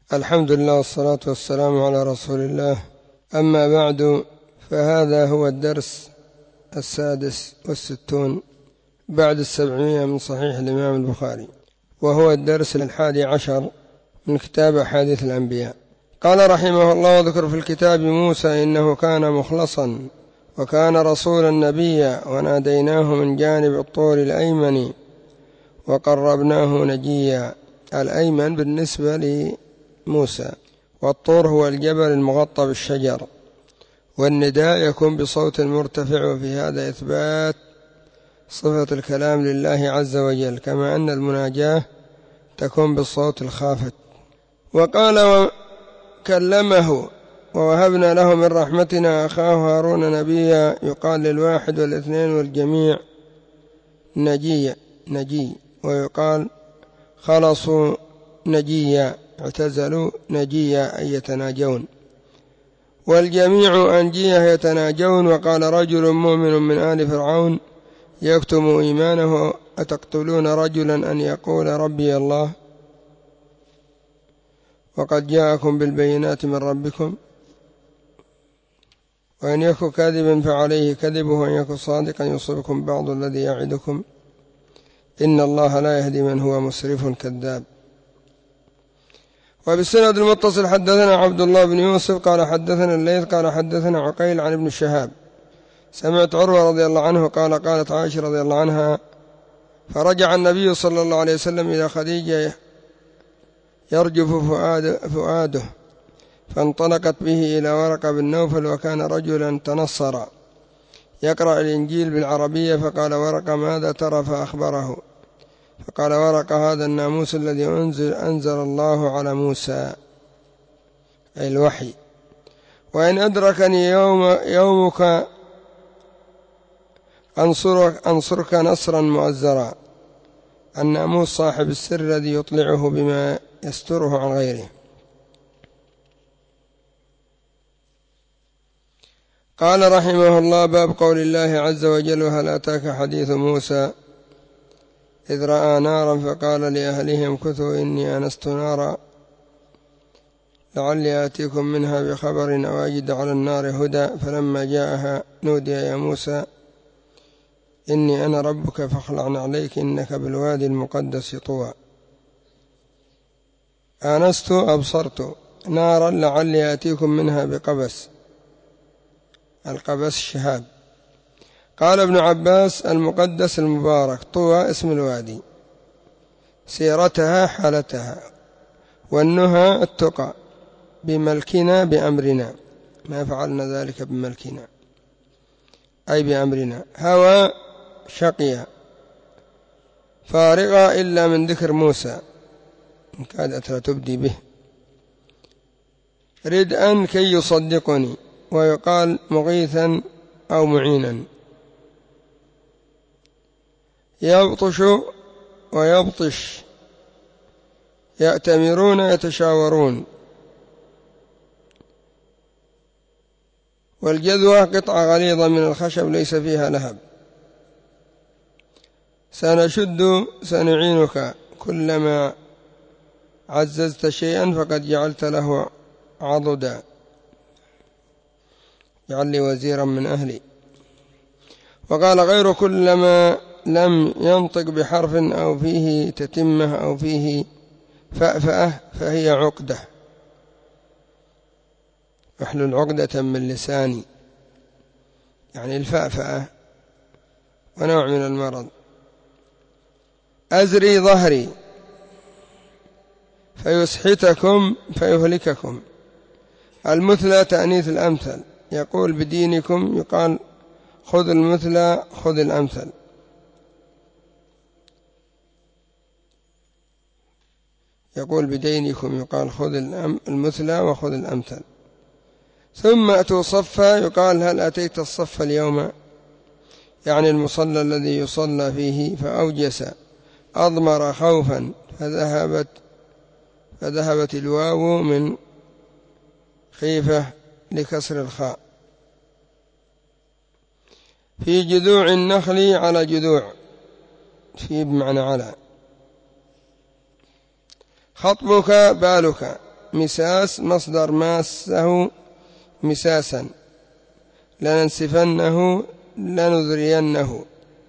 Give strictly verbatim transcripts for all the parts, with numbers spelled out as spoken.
الحمد لله والصلاة والسلام على رسول الله. أما بعد، فهذا هو الدرس السادس والستون بعد السبعمائة من صحيح الإمام البخاري، وهو الدرس الحادي عشر من كتاب أحاديث الأنبياء. قال رحمه الله: وذكر في الكتاب موسى إنه كان مخلصا وكان رسولا نبيا وناديناه من جانب الطور الأيمن وقربناه نجيا. الأيمن بالنسبة لموسى، والطور هو الجبل المغطى بالشجر، والنداء يكون بصوت مرتفع، وفي هذا إثبات صفة الكلام لله عز وجل، كما أن المناجاة تكون بالصوت الخافت. وقال: وكلمه ووهبنا له من رحمتنا أخاه هارون نبيا. يقال للواحد والاثنين والجميع نجي نجي ويقال خلصوا نجيا، اعتزلوا نجيا أي يتناجون، والجميع أنجيه يتناجون. وقال رجل مؤمن من آل فرعون يكتم إيمانه: أتقتلون رجلا أن يقول ربي الله وقد جاءكم بالبينات من ربكم، وإن يكن كاذبا فعليه كذبه، وإن يكن صادقا يصبكم بعض الذي يعدكم، إن الله لا يهدي من هو مسرف كذاب. وبالسند المتصل حدثنا عبد الله بن يوسف قال حدثنا الليث قال حدثنا عقيل عن ابن شهاب سمعت عروة رضي الله عنه قال: قالت عائشة رضي الله عنها: فرجع النبي صلى الله عليه وسلم إلى خديجة يرجف فؤاد فؤاده، فانطلقت به إلى ورقة بن نوفل، وكان رجلا تنصر يقرأ الإنجيل بالعربية، فقال ورقة: ماذا ترى؟ فأخبره، فقال ورقة: هذا الناموس الذي أنزل, أنزل الله على موسى، أي الوحي، وإن أدركني يوم يومك أنصرك, أنصرك نصرا مؤزرا. الناموس صاحب السر الذي يطلعه بما يستره عن غيره. قال رحمه الله: باب قول الله عز وجل: وهل أتاك حديث موسى إذ رأى نارا فقال لأهلهم امكثوا إني آنست نارا لعلي آتيكم منها بخبر أو أجد على النار هدى، فلما جاءها نودي يا موسى إني أنا ربك فاخلع عليك إنك بالوادي المقدس طوى. آنست أبصرت نارا لعلي آتيكم منها بقبس، القبس شهاب. قال ابن عباس: المقدس المبارك، طوى اسم الوادي، سيرتها حالتها، والنهى التقى، بملكنا بأمرنا، ما فعلنا ذلك بملكنا أي بأمرنا. هوى شقيا فارغة إلا من ذكر موسى إن كادت لا تبدي به، ردءا كي يصدقني، ويقال مغيثا أو معينا. يبطش ويبطش، يأتمرون يتشاورون. والجذوة قطعة غليظة من الخشب ليس فيها لهب. سنشد سنعينك، كلما عززت شيئا فقد جعلت له عضدا، جعل لي وزيرا من أهلي. وقال غير: كلما لم ينطق بحرف أو فيه تتمة أو فيه فأفأة فهي عقدة، احلل عقدة من لساني، يعني الفأفأة ونوع من المرض. أزري ظهري فيسحتكم فيهلككم. المثلى تأنيث الأمثل، يقول بدينكم، يقال خذ المثلى خذ الأمثل. يقول بدينكم، يقال خذ المثلى وخذ الأمثل. ثم أتوا صفا، يقال هل أتيت الصف اليوم، يعني المصلى الذي يصلى فيه. فأوجس أضمر خوفا فذهبت فذهبت الواو من خيفة لكسر الخاء. في جذوع النخل، على جذوع، في بمعنى على. خطبك بالك مساس مصدر ماسه مساسا، لننسفنه لنذرينه.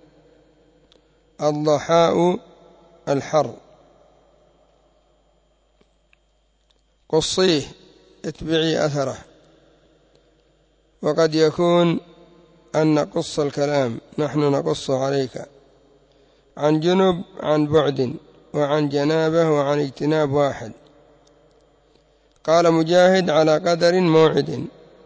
الضحاء الحر. قصيه اتبعي أثره. وقد يكون أن نقص الكلام، نحن نقص عليك. عن جنب عن بعد، وعن جنابه وعن اجتناب واحد. قال مجاهد على قدر موعد،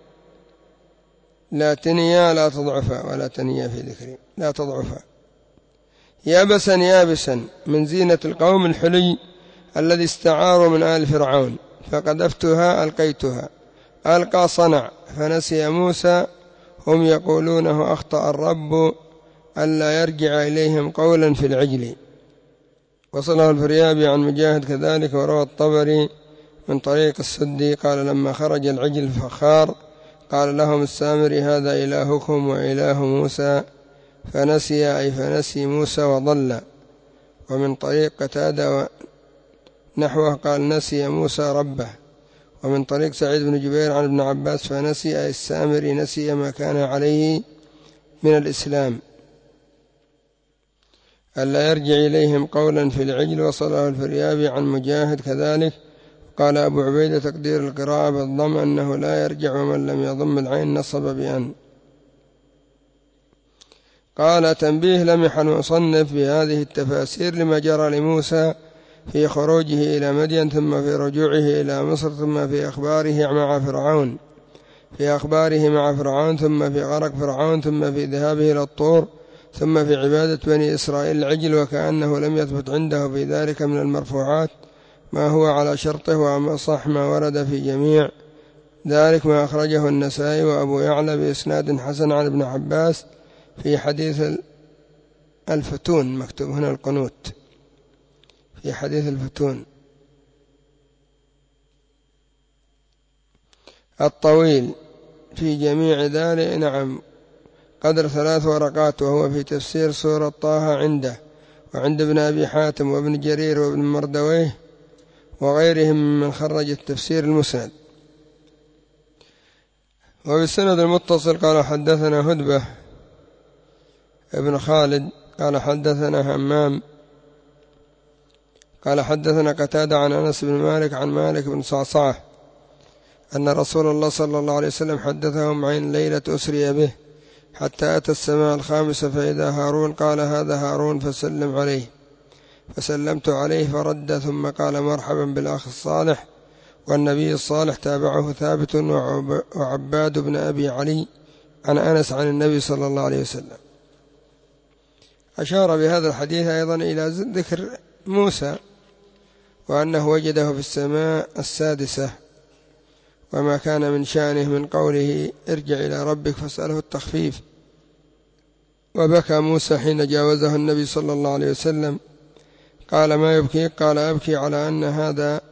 لا تنيا لا تضعفا، ولا تنيا في ذكري لا تضعفا. يابسا يابسا من زينة القوم الحلي الذي استعاروا من آل فرعون، فقذفتها ألقيتها. ألقى صنع فنسي موسى، هم يقولونه أخطأ الرب ألا يرجع إليهم قولا في العجل. وصله الفريابي عن مجاهد كذلك. وروى الطبري من طريق السدي قال لما خرج العجل فخار قال لهم السامري هذا إلهكم وإله موسى، فنسي أي فنسي موسى وضل. ومن طريق قتادة نحوه قال نسي موسى ربه. ومن طريق سعيد بن جبير عن ابن عباس فنسي أي السامري نسي ما كان عليه من الإسلام ألا يرجع إليهم قولا في العجل. وصله الفريابي عن مجاهد كذلك. قال أبو عبيدة تقدير القراءة بالضم أنه لا يرجع، ومن لم يضم العين نصب بأن. قال تنبيه لمح المصنف بهذه التفاسير لما جرى لموسى في خروجه إلى مدين، ثم في رجوعه إلى مصر، ثم في أخباره مع فرعون في أخباره مع فرعون ثم في غرق فرعون، ثم في ذهابه إلى الطور، ثم في عبادة بني إسرائيل العجل. وكأنه لم يثبت عنده في ذلك من المرفوعات ما هو على شرطه، وأما صح ما ورد في جميع ذلك ما أخرجه النسائي وأبو يعلى بإسناد حسن عن ابن عباس في حديث الفتون. مكتوب هنا القنوت في حديث الفتون الطويل في جميع ذلك. نعم قدر ثلاث ورقات، وهو في تفسير سورة طه عنده وعند ابن أبي حاتم وابن جرير وابن مردويه وغيرهم من خرج التفسير المسند. وبالسند المتصل قال حدثنا هدبة ابن خالد قال حدثنا همام قال حدثنا قتادة عن أنس بن مالك عن مالك بن صعصعة أن رسول الله صلى الله عليه وسلم حدثهم عن ليلة أسري به حتى أتى السماء الخامسة فإذا هارون قال هذا هارون فسلم عليه، فسلمت عليه فرد، ثم قال مرحبا بالأخ الصالح. والنبي الصالح تابعه ثابت وعباد بن أبي علي عن أنس عن النبي صلى الله عليه وسلم. أشار بهذا الحديث أيضا إلى ذكر موسى وأنه وجده في السماء السادسة، وما كان من شأنه من قوله ارجع إلى ربك فاسأله التخفيف. وبكى موسى حين جاوزه النبي صلى الله عليه وسلم. قال ما يبكيك؟ قال أبكي على أن هذا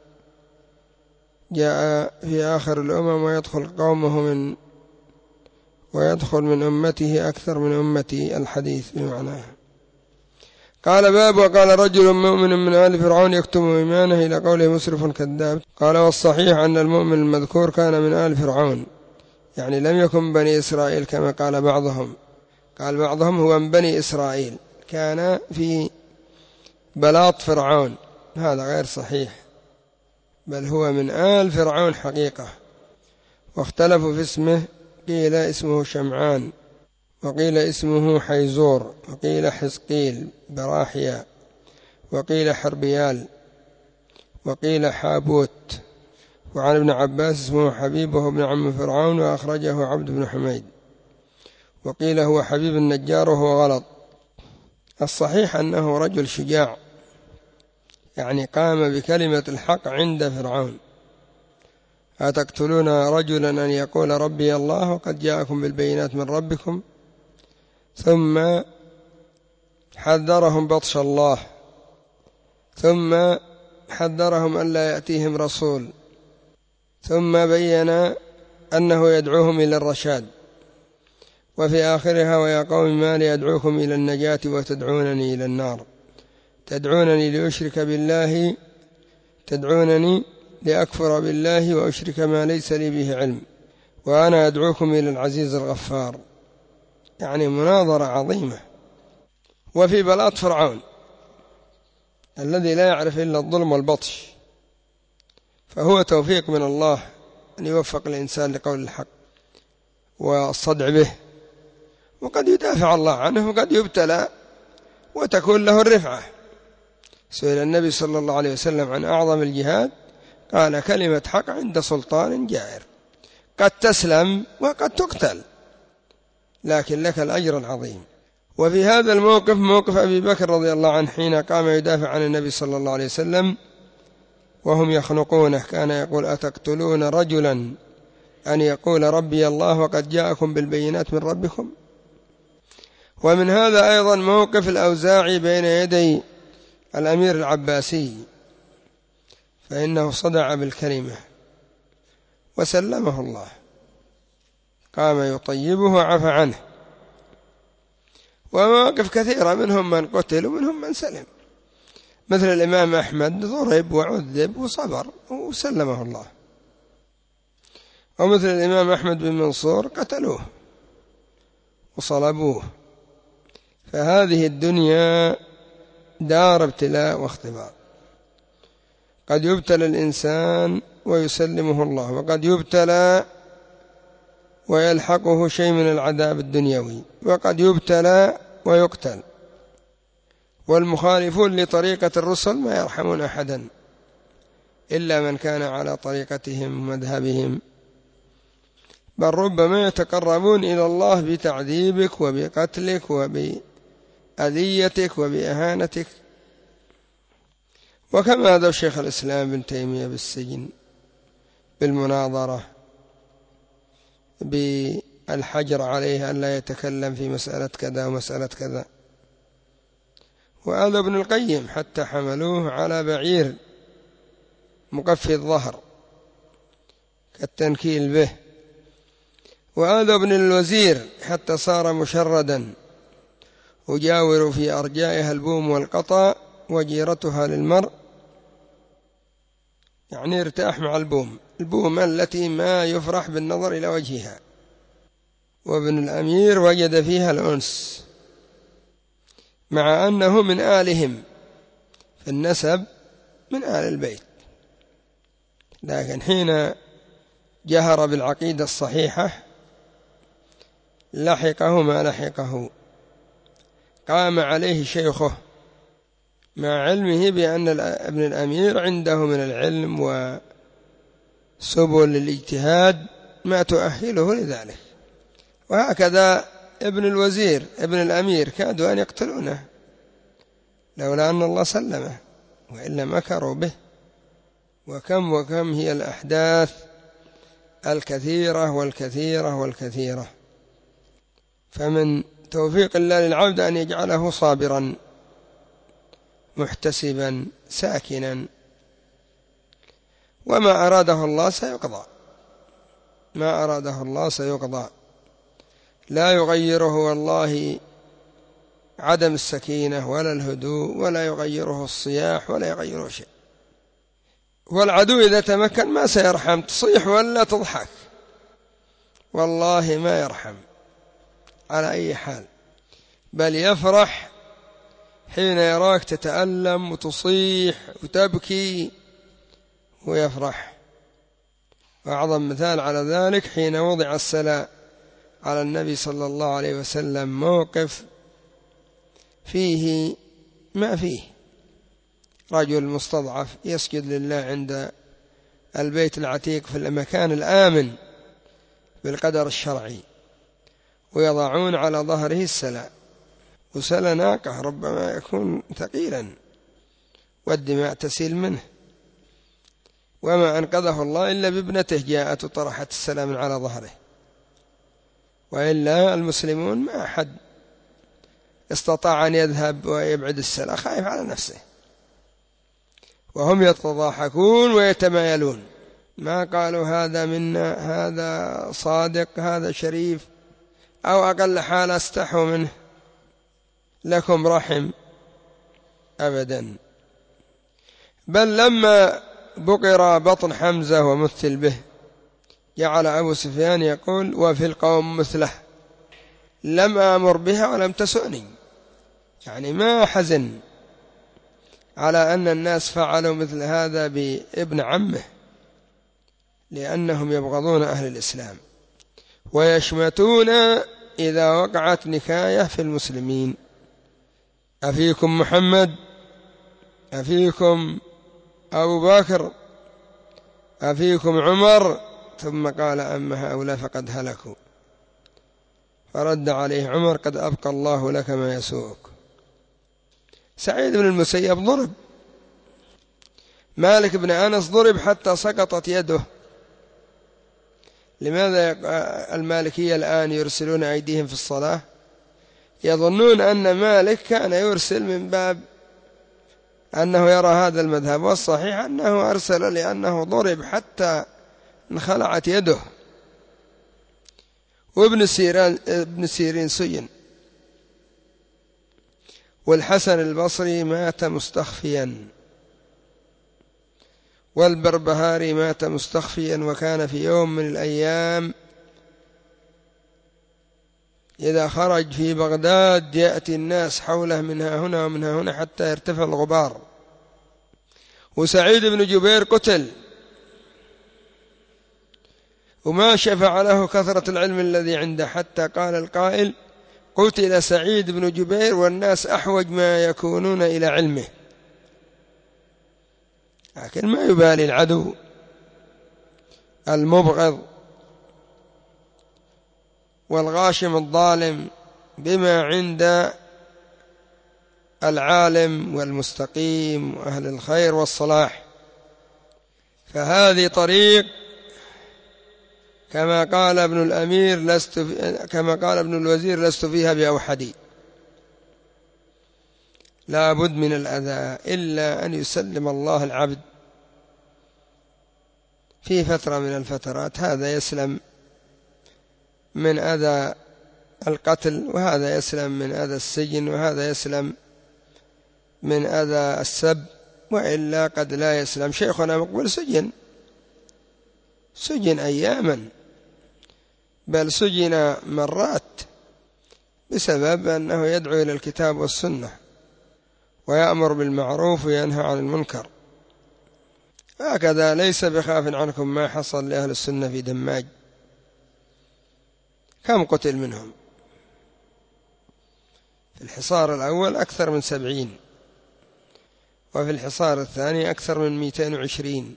جاء في آخر الأمم ويدخل قومه من ويدخل من أمته أكثر من أمتي. الحديث بمعناه. قال باب وقال رجل مؤمن من آل فرعون يكتم إيمانه إلى قوله مسرف كذاب. قال والصحيح أن المؤمن المذكور كان من آل فرعون، يعني لم يكن بني إسرائيل كما قال بعضهم. قال بعضهم هو من بني إسرائيل كان في بلاط فرعون، هذا غير صحيح، بل هو من آل فرعون حقيقة. واختلفوا في اسمه، قيل اسمه شمعان، وقيل اسمه حيزور، وقيل حزقيل براحيا، وقيل حربيال، وقيل حابوت. وعن ابن عباس اسمه حبيب وهو ابن عم فرعون، وأخرجه عبد بن حميد. وقيل هو حبيب النجار وهو غلط. الصحيح أنه رجل شجاع، يعني قام بكلمة الحق عند فرعون. أتقتلون رجلا أن يقول ربي الله وقد جاءكم بالبينات من ربكم؟ ثم حذرهم بطش الله، ثم حذرهم أن لا يأتيهم رسول، ثم بين أنه يدعوهم إلى الرشاد. وفي آخرها ويا قوم ما لي أدعوكم إلى النجاة وتدعونني إلى النار، تدعونني لأشرك بالله تدعونني لأكفر بالله وأشرك ما ليس لي به علم وأنا أدعوكم إلى العزيز الغفار. يعني مناظرة عظيمة. وفي بلاط فرعون الذي لا يعرف إلا الظلم والبطش، فهو توفيق من الله أن يوفق الإنسان لقول الحق والصدع به، وقد يدافع الله عنه وقد يبتلى وتكون له الرفعة. سئل النبي صلى الله عليه وسلم عن أعظم الجهاد، قال كلمة حق عند سلطان جائر، قد تسلم وقد تقتل لكن لك الأجر العظيم. وفي هذا الموقف موقف أبي بكر رضي الله عنه حين قام يدافع عن النبي صلى الله عليه وسلم وهم يخنقونه، كان يقول أتقتلون رجلا أن يقول ربي الله وقد جاءكم بالبينات من ربكم. ومن هذا أيضا موقف الأوزاعي بين يدي الأمير العباسي، فإنه صدع بالكلمة وسلمه الله، قام يطيبه وعفى عنه. ومواقف كثيرة، منهم من قتل ومنهم من سلم، مثل الإمام أحمد ضرب وعذب وصبر وسلمه الله، ومثل الإمام أحمد بن منصور قتلوه وصلبوه. فهذه الدنيا دار ابتلاء واختبار، قد يبتلى الإنسان ويسلمه الله، وقد يبتلى ويلحقه شيء من العذاب الدنيوي، وقد يبتلى ويقتل. والمخالفون لطريقة الرسل ما يرحمون أحدا إلا من كان على طريقتهم ومذهبهم، بل ربما يتقربون إلى الله بتعذيبك وبقتلك وبأذيتك وبإهانتك. وكما هذا الشيخ الإسلام ابن تيمية بالسجن، بالمناظرة، بالحجر عليه أن لا يتكلم في مسألة كذا ومسألة كذا. وهذا ابن القيم حتى حملوه على بعير مقفي الظهر كالتنكيل به. وهذا ابن الوزير حتى صار مشردا، وجاور في أرجائها البوم والقطا وجيرتها للمرء، يعني ارتاح مع البوم، البوم التي ما يفرح بالنظر إلى وجهها. وابن الأمير وجد فيها الأنس مع أنه من آلهم في النسب، من آل البيت، لكن حين جهر بالعقيدة الصحيحة لحقه ما لحقه، قام عليه شيخه مع علمه بأن ابن الأمير عنده من العلم وسبل الاجتهاد ما تؤهله لذلك. وهكذا ابن الوزير ابن الأمير كادوا أن يقتلونه لولا أن الله سلمه، وإلا مكروا به. وكم وكم هي الأحداث الكثيرة والكثيرة والكثيرة. فمن توفيق الله للعبد أن يجعله صابرا محتسبا ساكنا، وما أراده الله سيقضى، ما أراده الله سيقضى، لا يغيره والله عدم السكينة ولا الهدوء، ولا يغيره الصياح ولا يغيره شيء. والعدو إذا تمكن ما سيرحم، تصيح ولا تضحك والله ما يرحم على أي حال، بل يفرح حين يراك تتألم وتصيح وتبكي ويفرح. وأعظم مثال على ذلك حين وضع السلاء على النبي صلى الله عليه وسلم، موقف فيه ما فيه، رجل مستضعف يسجد لله عند البيت العتيق في المكان الآمن بالقدر الشرعي، ويضعون على ظهره السلاء، وسل ناقة ربما يكون ثقيلا والدماء تسيل منه، وما أنقذه الله إلا بابنته جاءت وطرحت السلاء من على ظهره، وإلا المسلمون ما أحد استطاع أن يذهب ويبعد السلاء، خايف على نفسه، وهم يتضاحكون ويتمايلون، ما قالوا هذا منا، هذا صادق، هذا شريف، أو أقل حال استحوا منه، لكم رحم، أبدا. بل لما بقر بطن حمزة ومثل به، جعل أبو سفيان يقول وفي القوم مثله، لم آمر بها ولم تسؤني، يعني ما حزن على أن الناس فعلوا مثل هذا بابن عمه، لأنهم يبغضون أهل الإسلام ويشمتون إذا وقعت نكاية في المسلمين. أفيكم محمد، أفيكم أبو بكر، أفيكم عمر، ثم قال أما هؤلاء فقد هلكوا. فرد عليه عمر قد أبقى الله لك ما يسوءك. سعيد بن المسيب ضرب، مالك بن أنس ضرب حتى سقطت يده. لماذا المالكية الآن يرسلون أيديهم في الصلاة؟ يظنون أن مالك كان يرسل من باب أنه يرى هذا المذهب، والصحيح أنه أرسل لأنه ضرب حتى انخلعت يده. وابن سيرين, ابن سيرين سجن، والحسن البصري مات مستخفيا، والبربهاري مات مستخفيا. وكان في يوم من الأيام إذا خرج في بغداد يأتي الناس حوله منها هنا ومنها هنا حتى يرتفع الغبار. وسعيد بن جبير قتل، وما شفع له كثرة العلم الذي عنده، حتى قال القائل قتل سعيد بن جبير والناس أحوج ما يكونون إلى علمه. لكن ما يبالي العدو المبغض والغاشم الظالم بما عند العالم والمستقيم وأهل الخير والصلاح. فهذه طريق كما قال ابن الأمير لست كما قال ابن الوزير لست فيها بأوحدي، لا بد من الأذى إلا أن يسلم الله العبد في فترة من الفترات، هذا يسلم من أذى القتل، وهذا يسلم من أذى السجن، وهذا يسلم من أذى السب، وإلا قد لا يسلم. شيخنا مقبل سجن سجن أياما، بل سجن مرات بسبب أنه يدعو إلى الكتاب والسنة ويأمر بالمعروف وينهى عن المنكر. هكذا ليس بخاف عنكم ما حصل لأهل السنة في دماج، كم قتل منهم؟ في الحصار الأول أكثر من سبعين، وفي الحصار الثاني أكثر من مئتين وعشرين.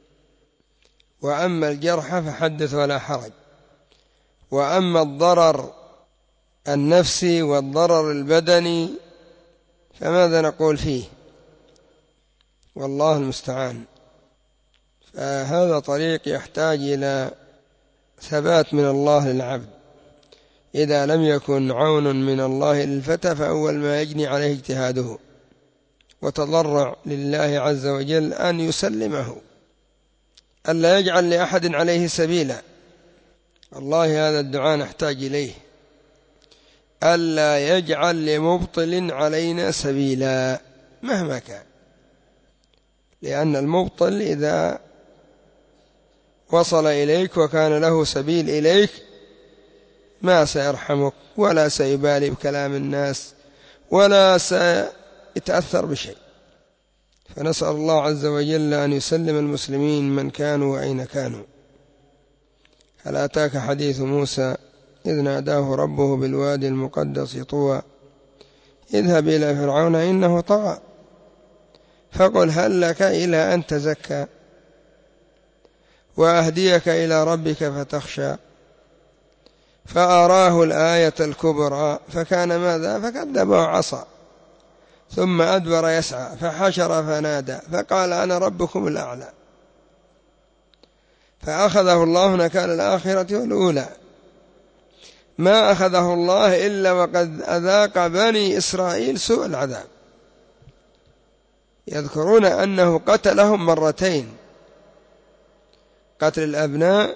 وأما الجرح فحدث ولا حرج. وأما الضرر النفسي والضرر البدني فماذا نقول فيه؟ والله المستعان. فهذا طريق يحتاج إلى ثبات من الله للعبد. إذا لم يكن عون من الله للفتى فأول ما يجني عليه اجتهاده وتضرع لله عز وجل أن يسلمه، ألا يجعل لأحد عليه سبيلا. والله هذا الدعاء نحتاج إليه، ألا يجعل لمبطل علينا سبيلا مهما كان، لأن المبطل إذا وصل إليك وكان له سبيل إليك ما سيرحمك ولا سيبالي بكلام الناس ولا سيتأثر بشيء. فنسأل الله عز وجل أن يسلم المسلمين من كانوا وأين كانوا. هل أتاك حديث موسى إذ ناداه ربه بالوادي المقدس طوى اذهب إلى فرعون إنه طغى فقل هل لك إلى أن تزكى وأهديك إلى ربك فتخشى فأراه الآية الكبرى فكان ماذا؟ فكذب وعصى ثم أدبر يسعى فحشر فنادى فقال أنا ربكم الأعلى فأخذه الله نكال الآخرة والأولى. ما أخذه الله إلا وقد أذاق بني إسرائيل سوء العذاب. يذكرون أنه قتلهم مرتين، قتل الأبناء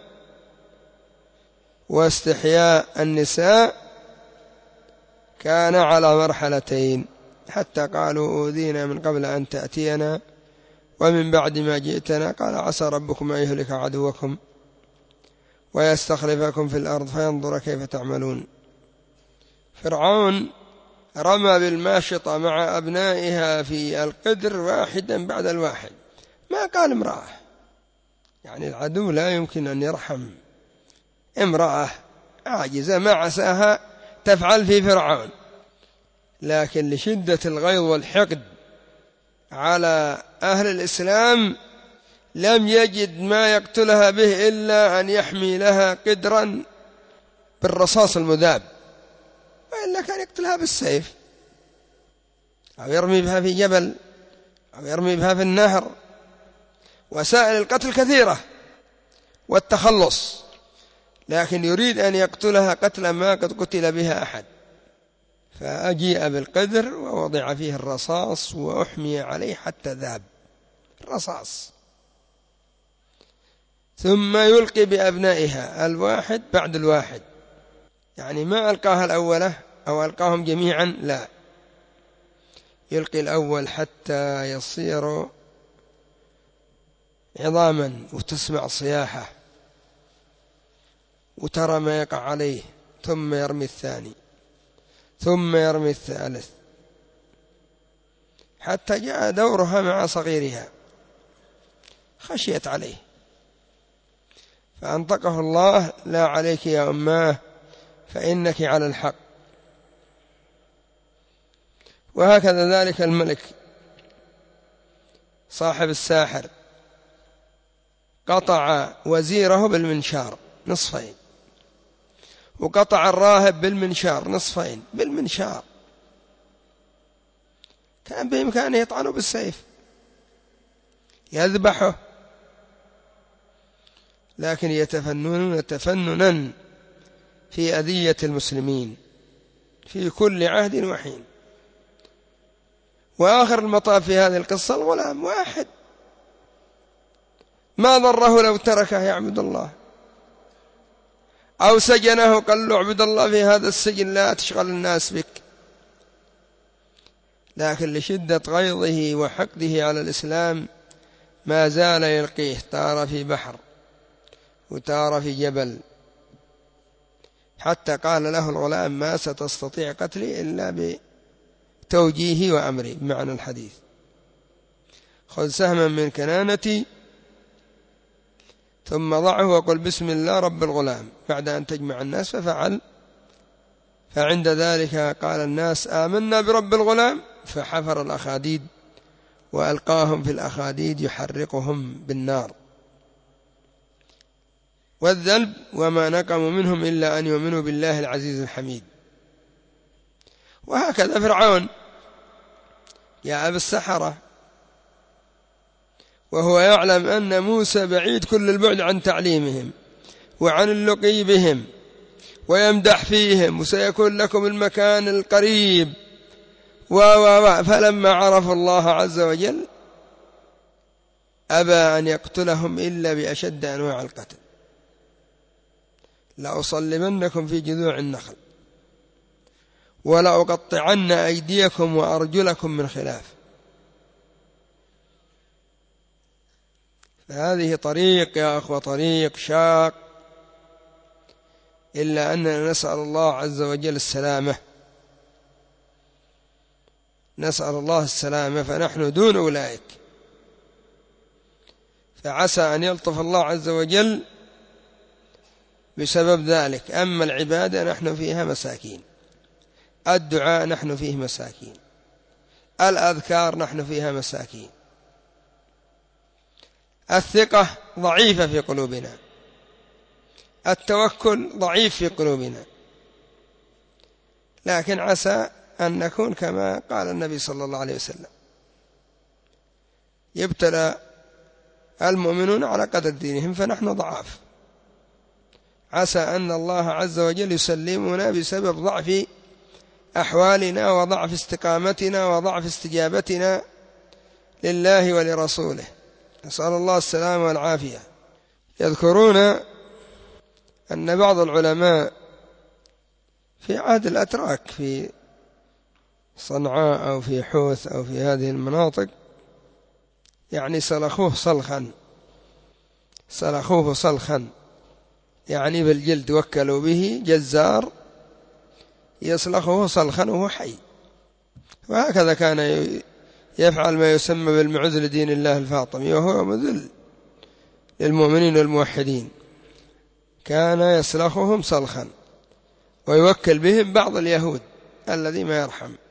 واستحياء النساء، كان على مرحلتين، حتى قالوا أوذينا من قبل أن تأتينا ومن بعد ما جئتنا قال عسى ربكم أن يهلك عدوكم ويستخلفكم في الأرض فينظر كيف تعملون. فرعون رمى بالماشطة مع أبنائها في القدر واحدا بعد الواحد، ما قال امرأة، يعني العدو لا يمكن أن يرحم امرأة عاجزة ما عساها تفعل في فرعون، لكن لشدة الغيظ والحقد على أهل الإسلام لم يجد ما يقتلها به إلا أن يحمي لها قدرا بالرصاص المذاب، وإلا كان يقتلها بالسيف أو يرمي بها في جبل أو يرمي بها في النهر. وسائل القتل كثيرة والتخلص، لكن يريد أن يقتلها قتل ما قد قتل بها أحد، فأجيء بالقدر ووضع فيه الرصاص وأحمي عليه حتى ذاب الرصاص، ثم يلقي بأبنائها الواحد بعد الواحد، يعني ما ألقاها الأولى أو ألقاهم جميعا، لا، يلقي الأول حتى يصير عظاما وتسمع صياحة وترى ما يقع عليه، ثم يرمي الثاني ثم يرمي الثالث حتى جاء دورها مع صغيرها، خشيت عليه فأنطقه الله: لا عليك يا أماه فإنك على الحق. وهكذا ذلك الملك صاحب الساحر قطع وزيره بالمنشار نصفين، وقطع الراهب بالمنشار نصفين بالمنشار، كان بإمكانه يطعنه بالسيف يذبحه، لكن يتفننون تفننا في أذية المسلمين في كل عهد وحين. وآخر المطاف في هذه القصة الغلام واحد ما ضره لو تركه يعبد الله أو سجنه قال له اعبد الله في هذا السجن لا تشغل الناس بك، لكن لشدة غيظه وحقده على الإسلام ما زال يلقيه، تار في بحر وتار في جبل، حتى قال له الغلام: ما ستستطيع قتلي إلا بتوجيهي وأمري، بمعنى الحديث: خذ سهما من كنانتي ثم ضعه وقل بسم الله رب الغلام بعد أن تجمع الناس. ففعل، فعند ذلك قال الناس: آمنا برب الغلام، فحفر الأخاديد وألقاهم في الأخاديد يحرقهم بالنار. والذنب وما نقموا منهم إلا أن يؤمنوا بالله العزيز الحميد. وهكذا فرعون جاء بالسحرة وهو يعلم أن موسى بعيد كل البعد عن تعليمهم وعن اللقي بهم، ويمدح فيهم وسيكون لكم المكان القريب و و فلما عرفوا الله عز وجل أبى أن يقتلهم إلا بأشد أنواع القتل: لأصلبنكم في جذوع النخل ولأقطعن أيديكم وأرجلكم من خلاف. فهذه طريق يا أخوة، طريق شاق، إلا أننا نسأل الله عز وجل السلامة، نسأل الله السلامة، فنحن دون أولئك، فعسى أن يلطف الله عز وجل بسبب ذلك. أما العبادة نحن فيها مساكين، الدعاء نحن فيه مساكين، الأذكار نحن فيها مساكين، الثقة ضعيفة في قلوبنا، التوكل ضعيف في قلوبنا، لكن عسى أن نكون كما قال النبي صلى الله عليه وسلم: يبتلى المؤمنون على قدر دينهم، فنحن ضعاف، عسى أن الله عز وجل يسلمنا بسبب ضعف أحوالنا وضعف استقامتنا وضعف استجابتنا لله ولرسوله، نسأل الله السلامة والعافية. يذكرون أن بعض العلماء في عهد الأتراك في صنعاء أو في حوث أو في هذه المناطق يعني سلخوه صلخا، سلخوه صلخا يعني بالجلد، وكلوا به جزار يسلخه صلخا وهو حي. وهكذا كان يفعل ما يسمى بالمعز لدين الله الفاطمي، وهو مذل للمؤمنين والموحدين، كان يسلخهم صلخا ويوكل بهم بعض اليهود الذي ما يرحم.